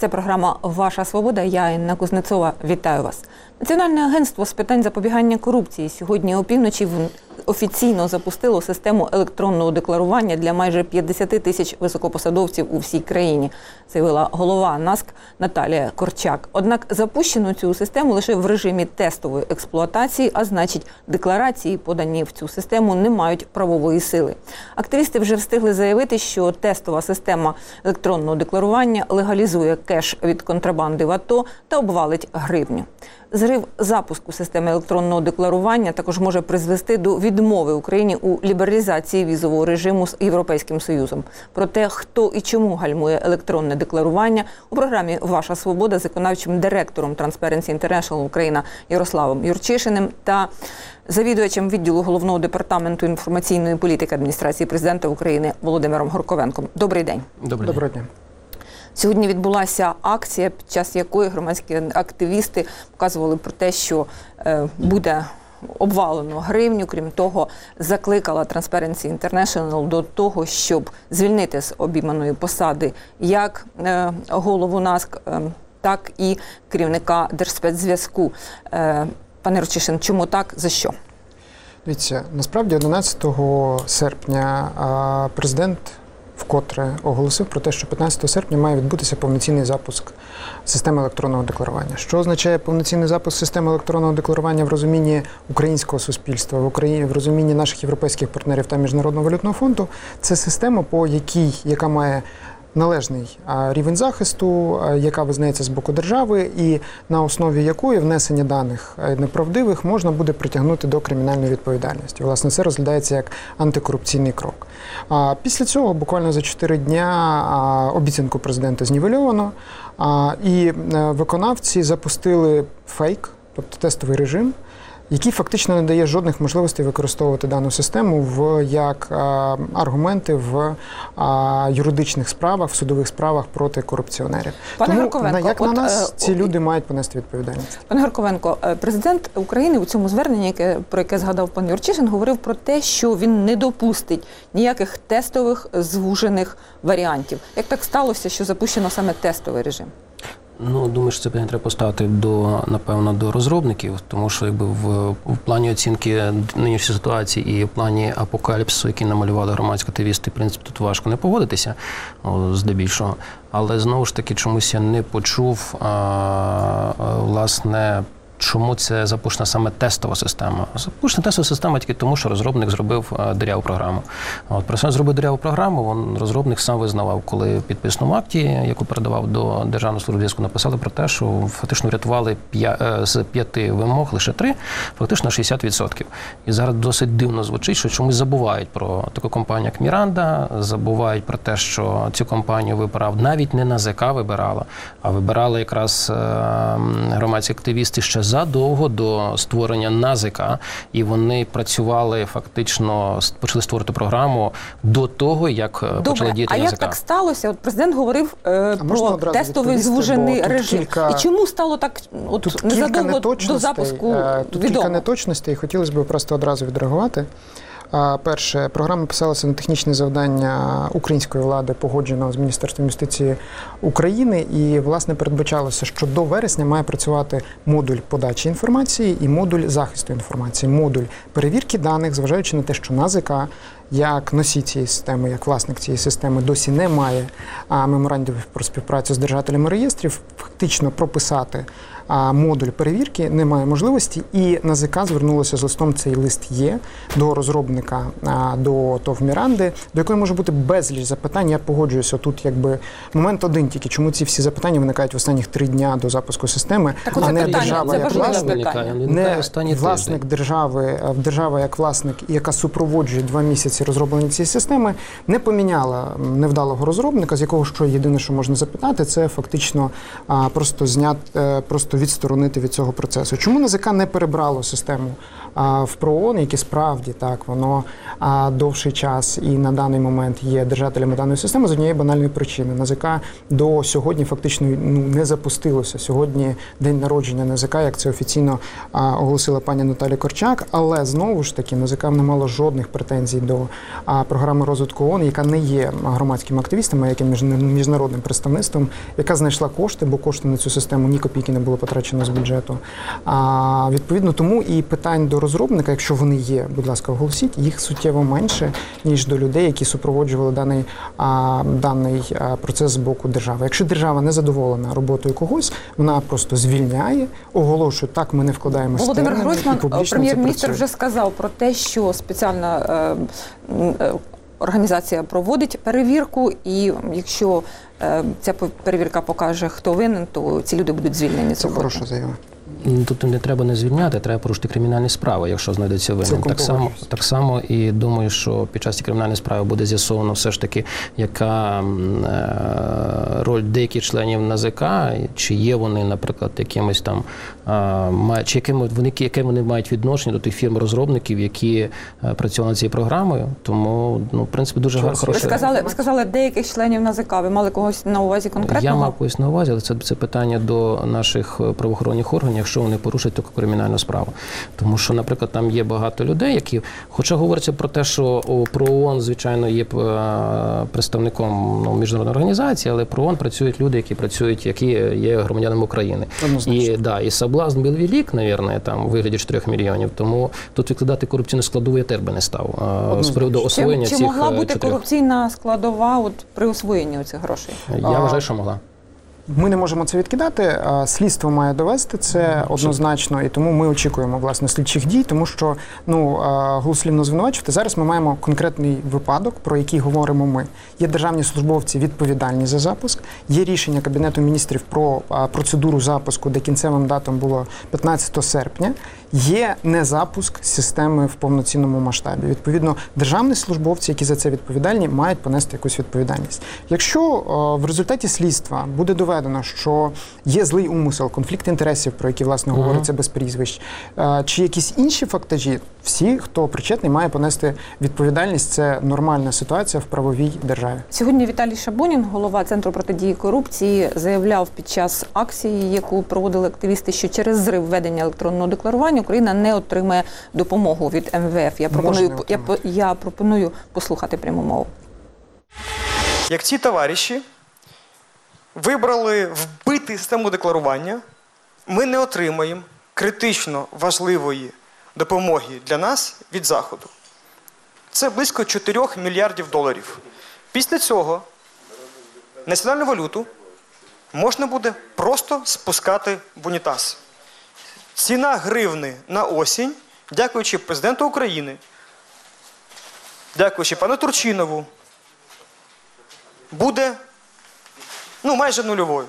Це програма «Ваша свобода». Я, Інна Кузнецова, вітаю вас. Національне агентство з питань запобігання корупції сьогодні опівночі офіційно запустило систему електронного декларування для майже 50 тисяч високопосадовців у всій країні, заявила голова НАСК Наталія Корчак. Однак запущено цю систему лише в режимі тестової експлуатації, а значить, декларації, подані в цю систему, не мають правової сили. Активісти вже встигли заявити, що тестова система електронного декларування легалізує кеш від контрабанди в АТО та обвалить гривню. Зрив запуску системи електронного декларування також може призвести до відмови Україні у лібералізації візового режиму з Європейським Союзом. Про те, хто і чому гальмує електронне декларування, у програмі «Ваша свобода» з виконавчим директором Transparency International Україна Ярославом Юрчишиним та завідувачем відділу Головного департаменту інформаційної політики Адміністрації Президента України Володимиром Горковенком. Добрий день. Доброго дня. Сьогодні відбулася акція, під час якої громадські активісти показували про те, що буде обвалено гривню. Крім того, закликала Transparency International до того, щоб звільнити з обійманої посади як голову НАСК, так і керівника Держспецзв'язку. Пане Юрчишин, чому так, за що? Дивіться, насправді 11 серпня президент вкотре оголосив про те, що 15 серпня має відбутися повноцінний запуск системи електронного декларування. Що означає повноцінний запуск системи електронного декларування в розумінні українського суспільства, в розумінні наших європейських партнерів та Міжнародного валютного фонду? Це система, яка має належний рівень захисту, яка визнається з боку держави, і на основі якої внесення даних неправдивих можна буде притягнути до кримінальної відповідальності. Власне, це розглядається як антикорупційний крок. Після цього, буквально за 4 дня, обіцянку президента знівельовано, і виконавці запустили фейк, тобто тестовий режим, який фактично не дає жодних можливостей використовувати дану систему як аргументи в юридичних справах, в судових справах проти корупціонерів. Тому, як на нас, ці люди мають понести відповідальність. Пане Горковенко, президент України у цьому зверненні, про яке згадав пан Юрчишин, говорив про те, що він не допустить ніяких тестових звужених варіантів. Як так сталося, що запущено саме тестовий режим? Думаю, що це питання треба поставити напевно, до розробників, тому що в плані оцінки нинішньої ситуації і в плані апокаліпсису, який намалювали громадські активісти, в принципі, тут важко не погодитися, здебільшого. Але, знову ж таки, чомусь я не почув, власне, чому це запущена саме тестова система? Запущена тестова система тільки тому, що розробник зробив диряву програму. Про зробив диряву програму, розробник сам визнавав, коли в підписному акті, яку передавав до Державної служби зв'язку, написали про те, що фактично врятували з 5 вимог лише 3, фактично 60%. І зараз досить дивно звучить, що чомусь забувають про таку компанію, як Міранда, забувають про те, що цю компанію вибирав навіть не НАЗК вибирала, а вибирали якраз громадські активісти ще задовго до створення НАЗК, і вони працювали фактично, почали створити програму до того, як почали діяти НАЗК. А як так сталося? От президент говорив про тестовий звужений режим. І чому стало так незадовго до запуску відомо? Тут кілька неточностей, хотілося б просто одразу відреагувати. Перше, програма писалася на технічне завдання української влади, погодженого з Міністерством юстиції України, і, власне, передбачалося, що до вересня має працювати модуль подачі інформації і модуль захисту інформації, модуль перевірки даних, зважаючи на те, що НАЗК, як носій цієї системи, як власник цієї системи, досі не має меморандумів про співпрацю з держателями реєстрів, фактично прописати модуль перевірки немає можливості, і НАЗК звернулося з листом, цей лист є, до розробника, до ТОВ Міранди, до якої може бути безліч запитань. Я погоджуюся, тут момент один тільки, чому ці всі запитання виникають в останніх 3 дня до запуску системи, а не держава як власник, не власник держава як власник, яка супроводжує 2 місяці розроблення цієї системи, не поміняла невдалого розробника, з якого єдине, що можна запитати, це фактично просто відсторонити від цього процесу. Чому НАЗК не перебрало систему в ПРООН, яке справді так, воно значно довший час і на даний момент є держателями даної системи з однієї банальної причини. НАЗК до сьогодні фактично не запустилося. Сьогодні день народження НАЗК, як це офіційно оголосила пані Наталія Корчак, але знову ж таки НАЗК не мало жодних претензій до програми розвитку ООН, яка не є громадським активістом, а яким міжнародним представництвом, яка знайшла кошти, бо кошти на цю систему ні копійки не було потрачено з бюджету. Відповідно, тому і питань до розробника, якщо вони є, будь ласка, оголосіть, їх суттєво менше, ніж до людей, які супроводжували даний процес з боку держави. Якщо держава не задоволена роботою когось, вона просто звільняє, оголошує, так, ми не вкладаємося. Володимир Гройсман, прем'єр-міністр, вже сказав про те, що спеціальна організація проводить перевірку, і якщо ця перевірка покаже, хто винен, то ці люди будуть звільнені. Це хороша заява. Тут не треба не звільняти, треба порушити кримінальні справи, якщо знайдеться винен. Так само і думаю, що під час цієї кримінальної справи буде з'ясовано все ж таки, яка роль деяких членів НАЗК, чи є вони, наприклад, якимось там, чи яке вони мають відношення до тих фірм-розробників, які працювали над цією програмою. Тому, в принципі, дуже хороше. Ви сказали деяких членів НАЗК. Ви мали когось на увазі конкретного? Я мав когось на увазі, але це питання до наших правоохоронних органів, якщо вони порушать таку кримінальну справу. Тому що, наприклад, там є багато людей, які, хоча говориться про те, що про ООН, звичайно, є представником міжнародної організації, але про ООН працюють люди, які є громадянами України. І соблазн був велик, мабуть, там, у вигляді 4 мільйонів, тому тут викладати корупційну складову я теж би не став. З приводу освоєння цих 4. Чи могла бути корупційна складова при освоєнні цих грошей? Я вважаю, що могла. Ми не можемо це відкидати. Слідство має довести це однозначно, і тому ми очікуємо, власне, слідчих дій, тому що, голослівно звинувачувати. Зараз ми маємо конкретний випадок, про який говоримо ми. Є державні службовці відповідальні за запуск, є рішення Кабінету міністрів про процедуру запуску, де кінцевим датом було 15 серпня. Є незапуск системи в повноцінному масштабі. Відповідно, державні службовці, які за це відповідальні, мають понести якусь відповідальність. Якщо в результаті слідства буде доведено, що є злий умисел, конфлікт інтересів, про які, власне, говориться без прізвищ, чи якісь інші фактажі, всі, хто причетний, має понести відповідальність. Це нормальна ситуація в правовій державі. Сьогодні Віталій Шабунін, голова Центру протидії корупції, заявляв під час акції, яку проводили активісти, що через зрив введення електронного декларування Україна не отримає допомогу від МВФ. Я пропоную послухати пряму мову. Як ці товариші вибрали вбити систему декларування, ми не отримаємо критично важливої допомоги для нас від Заходу. Це близько 4 мільярдів доларів. Після цього національну валюту можна буде просто спускати в унітаз. Ціна гривни на осінь, дякуючи президенту України, дякуючи пану Турчинову, буде майже нульовою.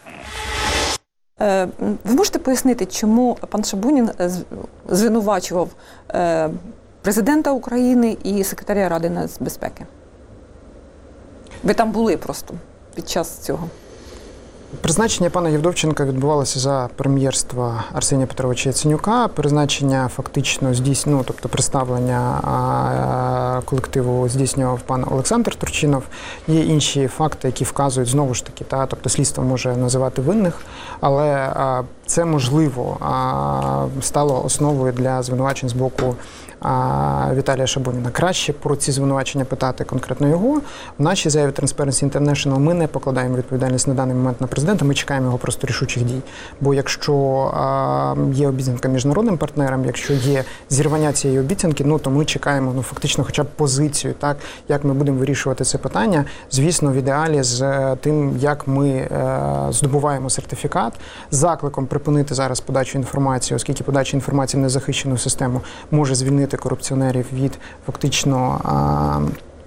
Ви можете пояснити, чому пан Шабунін звинувачував президента України і секретаря Ради нацбезпеки? Ви там були просто під час цього. Призначення пана Євдовченка відбувалося за прем'єрства Арсенія Петровича Яценюка. Призначення фактично тобто представлення колективу здійснював пан Олександр Турчинов. Є інші факти, які вказують, знову ж таки, тобто слідство може називати винних, але це, можливо, стало основою для звинувачень з боку Віталія Шабуніна. Краще про ці звинувачення питати конкретно його. В нашій заяві Transparency International ми не покладаємо відповідальність на даний момент на президента, ми чекаємо його просто рішучих дій. Бо якщо є обіцянка міжнародним партнерам, якщо є зірвання цієї обіцянки, то ми чекаємо фактично хоча б позицію, так, як ми будемо вирішувати це питання. Звісно, в ідеалі з тим, як ми здобуваємо сертифікат, з закликом припинити зараз подачу інформації, оскільки подача інформації в незахищену систему може звільнити корупціонерів від фактично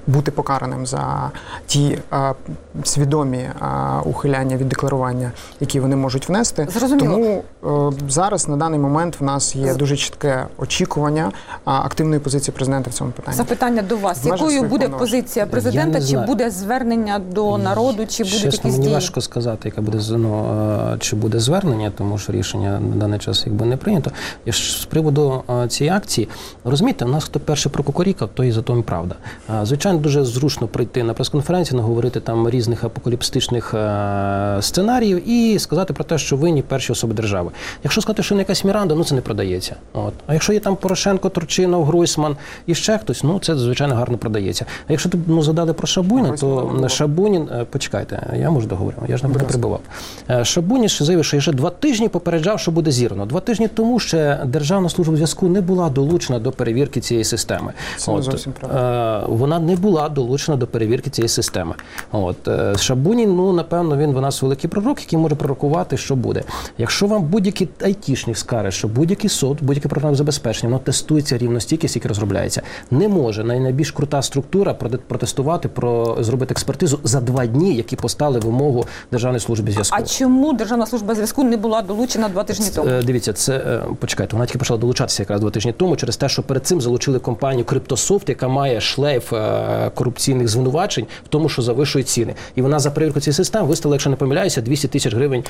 бути покараним за ті свідомі ухиляння від декларування, які вони можуть внести. Зрозуміло. Тому зараз, на даний момент, в нас є дуже чітке очікування активної позиції президента в цьому питанні. Запитання до вас. Якою буде позиція президента? Чи буде звернення до народу, чи будуть якісь дії? Мені важко сказати, яка буде, чи буде звернення, тому що рішення на даний час якби не прийнято. З приводу цієї акції, розумієте, у нас хто перший прокукурікав, то і за то і правда. Звичайно, дуже зручно прийти на прес-конференцію, наговорити там різних апокаліпсичних сценаріїв і сказати про те, що винні перші особи держави. Якщо сказати, що не якась Міранда, ну це не продається. От. А якщо є там Порошенко, Турчинов, Гройсман і ще хтось, ну це, звичайно, гарно продається. А якщо тут згадали про Шабуніна, то Шабунін, почекайте, я можу договорити, я ж не перебивав. Шабунін заявив, що я ще 2 тижні попереджав, що буде зірвано. 2 тижні тому ще Державна служба зв'язку не була долучена до перевірки цієї системи. Це не зовсім правда. Вона не була долучена до перевірки цієї системи. Шабунін, ну, напевно, він у нас великий пророк, який може пророкувати, що буде. Якщо вам будь-який айтішник скаже, що будь-який софт, будь-яке програмне забезпечення, воно тестується рівно стільки, скільки розробляється. Не може найбільш крута структура протестувати, зробити експертизу за 2 дні, які постали вимогу Державної служби зв'язку. А чому Державна служба зв'язку не була долучена 2 тижні тому? Дивіться, почекайте, вона тільки почала долучатися якраз 2 тижні тому, через те, що перед цим залучили компанію Cryptosoft, яка має шлейф корупційних звинувачень в тому, що завищує ціни. І вона за перевірку цієї системи виставила, якщо не помиляюся, 200 тисяч гривень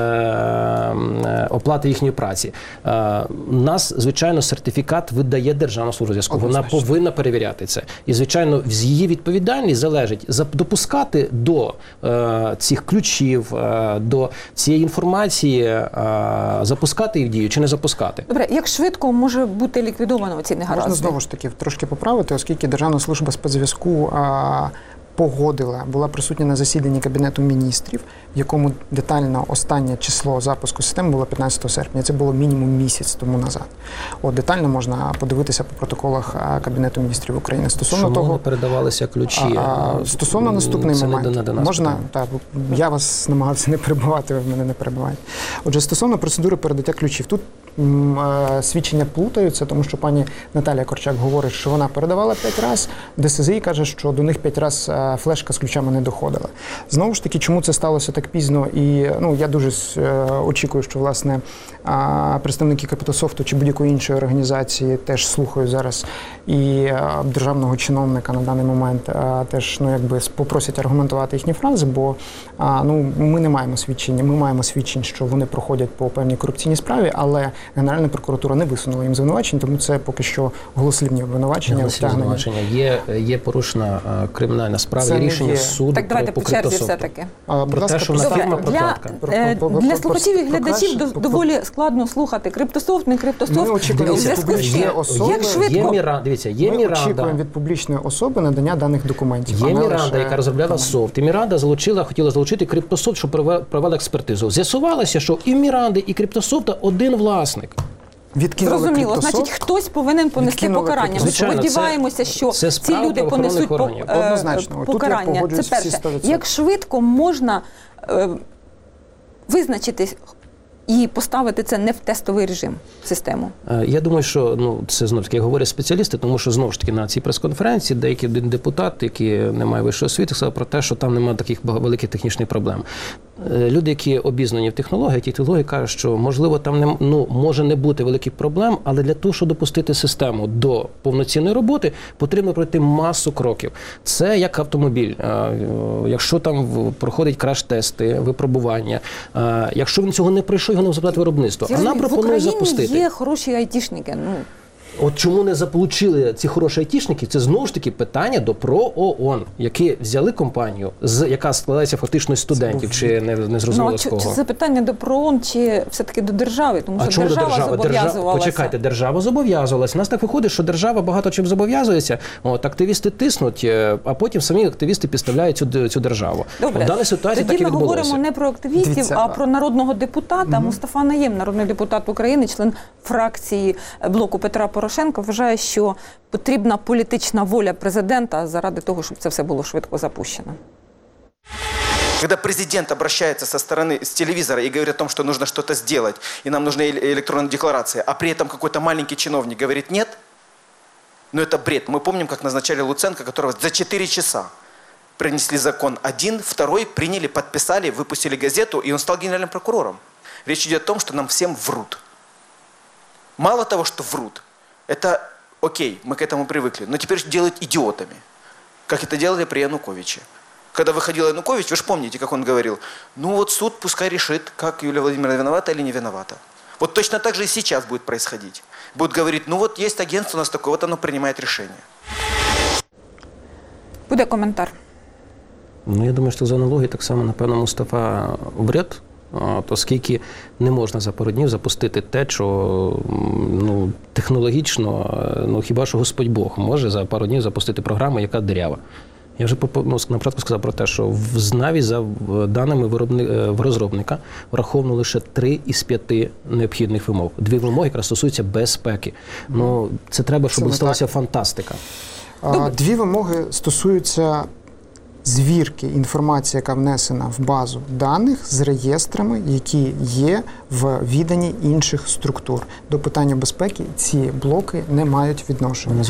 оплати їхньої праці. Нас, звичайно, сертифікат видає Державна служба зв'язку. Вона повинна перевіряти це. І, звичайно, з її відповідальність залежить допускати до цих ключів, до цієї інформації, запускати їх в дію чи не запускати. Добре, як швидко може бути ліквідовано ці негаразди? Можна знову ж таки трошки поправити, оскільки Державна служба спецзв'язку була присутня на засіданні Кабінету міністрів, в якому детально останнє число запуску системи було 15 серпня. Це було мінімум місяць тому назад. Детально можна подивитися по протоколах Кабінету міністрів України. Стосовно чому того, не передавалися ключі? Стосовно наступний момент, можна, так, я вас намагався не перебивати, ви мене не перебиваєте. Отже, стосовно процедури передаття ключів, тут свідчення плутаються, тому що пані Наталія Корчак говорить, що вона передавала 5 разів, ДСЗІ каже, що до них 5 разів флешка з ключами не доходила. Знову ж таки, чому це сталося так пізно? І я дуже очікую, що, власне, представники Cryptosoft чи будь-якої іншої організації теж слухаю зараз і державного чиновника на даний момент теж, попросять аргументувати їхні фрази, бо ми не маємо свідчення. Ми маємо свідчень, що вони проходять по певній корупційній справі, але Генеральна прокуратура не висунула їм звинувачень, тому це поки що голослівні обвинувачення. Є порушена кримінальна справа, є рішення суду. Так, давайте по черзі все-таки. Про те, що фірма прокладка. Для слухачів і глядачів доволі складно слухати. Cryptosoft, не Cryptosoft. Ми очікуємо від публічної особи. Ми очікуємо від публічної особи надання даних документів. Є Міранда, яка розробляла софт. І Міранда хотіла залучити Cryptosoft, щоб провела експертизу. З'ясувалося, що і Міранди, і Cryptosoft один власник. Зрозуміло, значить, хтось повинен понести покарання. Ми сподіваємося, що ці люди понесуть покарання. Це перше. Як швидко можна визначити і поставити це не в тестовий режим, систему? Я думаю, що це, знову ж таки, говорять спеціалісти, тому що, знову ж таки, на цій прес-конференції деякий депутат, який не має вищої освіти, сказав про те, що там немає таких великих технічних проблем. Люди, які обізнані в технології, ті технології кажуть, що, можливо, там може не бути великих проблем, але для того, щоб допустити систему до повноцінної роботи, потрібно пройти масу кроків. Це як автомобіль. Якщо там проходить краш-тести, випробування, якщо він цього не пройшов, його не запитати виробництво. А нам пропонують запустити. В Україні є хороші айтішники. От чому не заполучили ці хороші айтішники, це знову ж таки питання до ПРООН, які взяли компанію, яка складається фактично з студентів, чи не зрозуміло з кого. Чи це питання до ПРООН, чи все-таки до держави? Тому що держава зобов'язувалася. Почекайте, держава зобов'язувалася. У нас так виходить, що держава багато чим зобов'язується, активісти тиснуть, а потім самі активісти підставляють цю державу. Добре, в даній ситуації тоді так і ми відбулося. говоримо не про активістів, а про народного депутата. Мустафа Найєм, народний депутат України, член фракції блоку Петра Порошенка, вважає, що потрібна політична воля президента заради того, щоб це все було швидко запущено. Когда президент обращается со стороны, с телевизора и говорит о том, что нужно что-то сделать, и нам нужны электронные декларации, а при этом какой-то маленький чиновник говорит «нет», Но это бред. Мы помним, как назначали Луценко, которого за 4 часа принесли закон один, второй приняли, подписали, выпустили газету, и он стал генеральным прокурором. Речь идет о том, что нам всем врут. Мало того, что врут, это окей, мы к этому привыкли, но теперь делают идиотами, как это делали при Януковиче. Когда выходил Янукович, вы же помните, как он говорил, ну вот суд пускай решит, как Юлия Владимировна виновата или не виновата. Вот точно так же и сейчас будет происходить. Будут говорить, ну вот есть агентство у нас такое, вот оно принимает решение. Буде коментар. Ну, я думаю, що за аналогією так само, напевно, Мустафа бред, оскільки не можна за пару днів запустити те, що технологічно, хіба що Господь Бог може за пару днів запустити програму, яка дирява. Я вже на початку сказав про те, що в навіть за даними розробника враховано лише 3 із 5 необхідних вимог. 2 вимоги якраз стосуються безпеки. Це треба, щоб сталася фантастика. 2 вимоги стосуються звірки інформації, яка внесена в базу даних з реєстрами, які є в віданні інших структур. До питання безпеки ці блоки не мають відношення.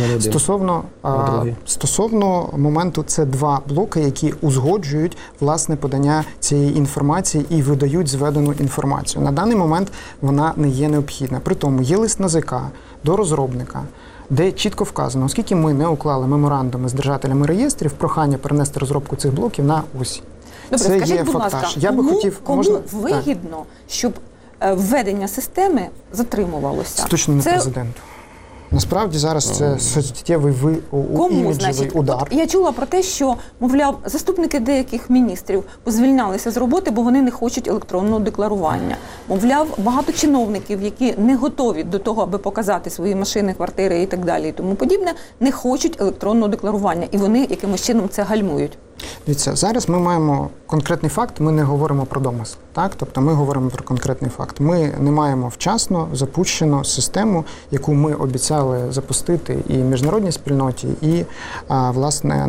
Стосовно моменту, це 2 блоки, які узгоджують власне подання цієї інформації і видають зведену інформацію. На даний момент вона не є необхідна. При тому є лист НАЗК до розробника, де чітко вказано, оскільки ми не уклали меморандуми з держателями реєстрів, прохання перенести розробку цих блоків на ОСі. Добре, це скажіть, є будь фактаж. ласка, Я би хотів, кому вигідно, щоб введення системи затримувалося? Це точно не президенту. Насправді зараз це суттєвий іміджевий удар. От я чула про те, що, мовляв, заступники деяких міністрів позвільнялися з роботи, бо вони не хочуть електронного декларування. Мовляв, багато чиновників, які не готові до того, аби показати свої машини, квартири і так далі, і тому подібне, не хочуть електронного декларування. І вони якимось чином це гальмують. Дивіться, зараз ми маємо конкретний факт, ми не говоримо про домисл. Так? Тобто ми говоримо про конкретний факт. Ми не маємо вчасно запущену систему, яку ми обіцяли запустити і міжнародній спільноті, і, власне,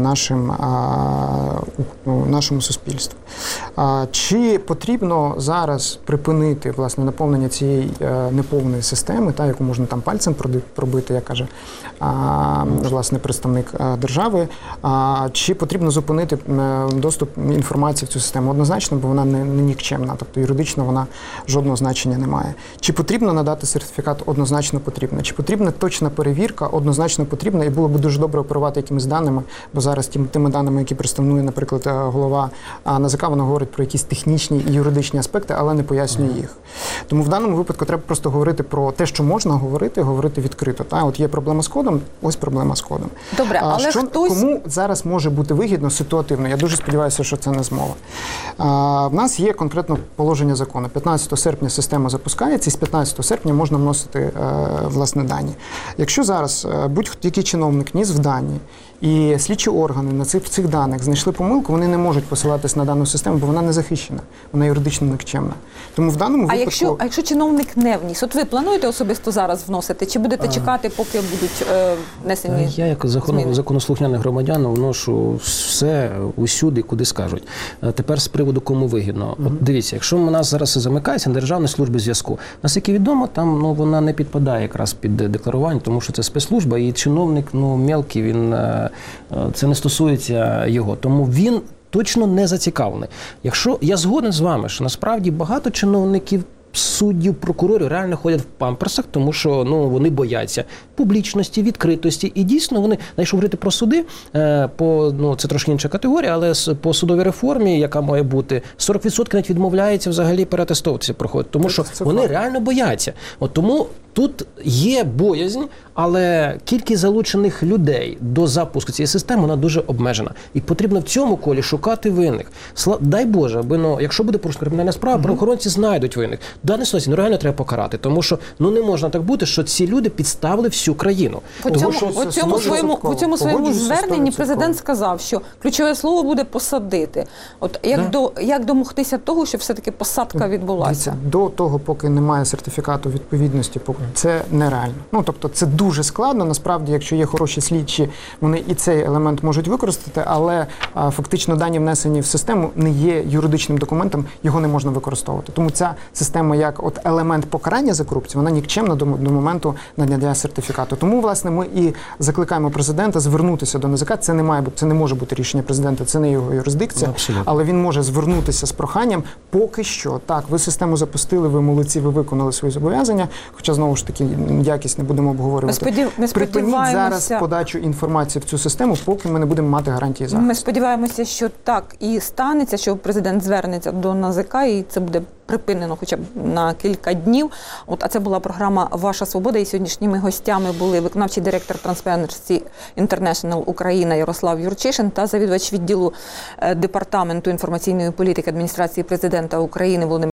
нашому суспільству. Чи потрібно зараз припинити, власне, наповнення цієї неповної системи, та, яку можна там пальцем пробити, як каже, власне, представник держави, чи потрібно зупинити доступ інформації в цю систему? Однозначно, бо вона не нікчемна, тобто юридично вона жодного значення не має. Чи потрібно надати сертифікат? Однозначно потрібно. Чи потрібна точна перевірка? Однозначно потрібна, і було б дуже добре оперувати якимись даними, бо зараз тими даними, які представнує, наприклад, голова НАЗК, вона говорить про якісь технічні і юридичні аспекти, але не пояснює їх. Тому в даному випадку треба просто говорити про те, що можна говорити відкрито. Та? От є проблема з кодом, ось проблема з кодом. Добре, але кому зараз може бути вигідно ситуативно? Я дуже сподіваюся, що це не змова. В нас є конкретно положення закону. 15 серпня система запускається, і з 15 серпня можна вносити, власне, дані. Якщо зараз будь-який чиновник ніс в дані, і слідчі органи на цих даних знайшли помилку, вони не можуть посилатись на дану систему, бо вона не захищена, вона юридично нікчемна. Тому в даному випадку... А якщо чиновник не вніс, от ви плануєте особисто зараз вносити, чи будете чекати, поки будуть внесені? Я, як законослухняний громадян, вношу все усюди, куди скажуть. Тепер з приводу, кому вигідно. От дивіться, якщо у нас зараз замикається Державна служба зв'язку, наскільки відомо, там вона не підпадає якраз під декларування, тому що це спецслужба, і чиновник мелкий, він це не стосується його. Тому він точно не зацікавлений. Якщо я згоден з вами, що насправді багато чиновників, суддів, прокурорів реально ходять в памперсах, тому що вони бояться публічності, відкритості. І дійсно вони, якщо говорити про суди, це трошки інша категорія, але по судовій реформі, яка має бути, 40% навіть відмовляється взагалі переатестовуватися проходити, тому що вони реально бояться. От тому тут є боязнь, але кількість залучених людей до запуску цієї системи, вона дуже обмежена. І потрібно в цьому колі шукати винних. Дай Боже, аби, якщо буде порушена кримінальна справа, правоохоронці знайдуть винних. В даній ситуації реально треба покарати, тому що не можна так бути, що ці люди підставили всю країну. У цьому своєму зверненні президент сказав, що ключове слово буде «посадити». От як домогтися того, щоб все-таки посадка відбулася? До того, поки немає сертифікату відповідності, це нереально. Тобто це дуже складно. Насправді, якщо є хороші слідчі, вони і цей елемент можуть використати, але фактично дані внесені в систему не є юридичним документом, його не можна використовувати. Тому ця система як як от елемент покарання за корупцію, вона нікчемна до моменту надання сертифікату. Тому, власне, ми і закликаємо президента звернутися до НАЗК. Це не може бути рішення президента, це не його юрисдикція, Абсолютно. але він може звернутися з проханням поки що. Так, ви систему запустили, ви молодці, ви виконали свої зобов'язання, хоча, знову ж таки, якість не будемо обговорювати. Припиніть зараз подачу інформації в цю систему, поки ми не будемо мати гарантії захисту. Ми сподіваємося, що так і станеться, що президент звернеться до НАЗК, і це буде припинено хоча б на кілька днів. А це була програма «Ваша свобода», і сьогоднішніми гостями були виконавчий директор Transparency International Україна Ярослав Юрчишин та завідувач відділу Департаменту інформаційної політики адміністрації президента України Володимир